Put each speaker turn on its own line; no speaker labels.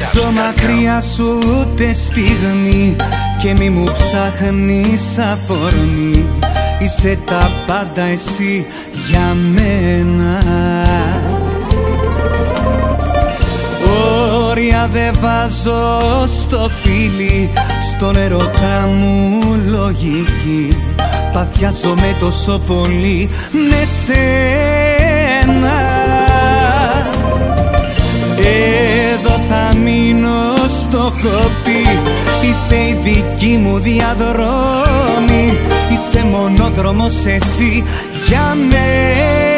ζω μακριά σου ούτε στιγμή και μη μου ψάχνεις αφορμή. Είσαι τα πάντα εσύ για μένα. Όρια δεν βάζω στο φίλι, στον ερωτά μου λογική. Παθιάζομαι τόσο πολύ με σένα. Εδώ θα μείνω στο χωπί, είσαι η δική μου διαδρομή. Είσαι μονόδρομος εσύ για μένα.